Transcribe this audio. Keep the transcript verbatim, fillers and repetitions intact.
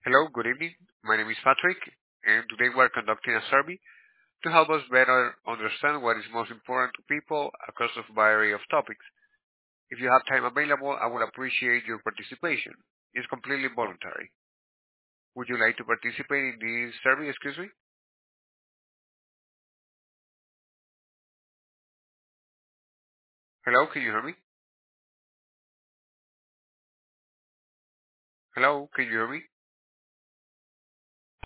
Hello, good evening. My name is Patrick, and today we're conducting a survey to help us better understand what is most important to people across a variety of topics. If you have time available, I would appreciate your participation. It's completely voluntary. Would you like to participate in this survey? Excuse me? Hello, can you hear me? Hello, can you hear me?